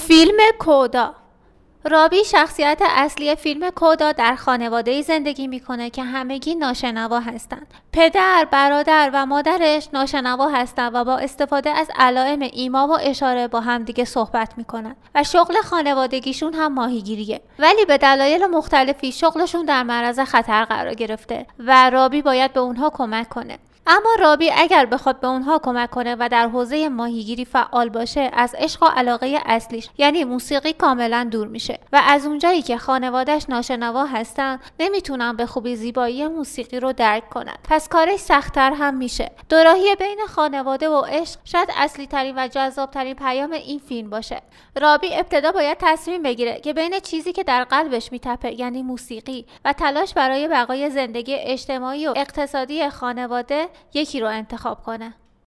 فیلم کودا. رابی شخصیت اصلی فیلم کودا در خانواده‌ای زندگی میکنه که همگی ناشنوا هستند. پدر، برادر و مادرش ناشنوا هستند و با استفاده از علائم ایما و اشاره با همدیگه صحبت میکنن و شغل خانوادگیشون هم ماهیگیریه. ولی به دلایل مختلفی شغلشون در معرض خطر قرار گرفته و رابی باید به اونها کمک کنه. اما رابی اگر بخواد به اونها کمک کنه و در حوزه ماهیگیری فعال باشه، از عشق و علاقه اصلیش یعنی موسیقی کاملا دور میشه و از اونجایی که خانواده‌اش ناشنوا هستن نمیتونن به خوبی زیبایی موسیقی رو درک کنن. پس کارش سخت‌تر هم میشه. دوراهی بین خانواده و عشق شاید اصلی ترین و جذاب ترین پیام این فیلم باشه. رابی ابتدا باید تصمیم بگیره که بین چیزی که در قلبش میتپه یعنی موسیقی و تلاش برای بقای زندگی اجتماعی و اقتصادی خانواده یکی رو انتخاب کنه.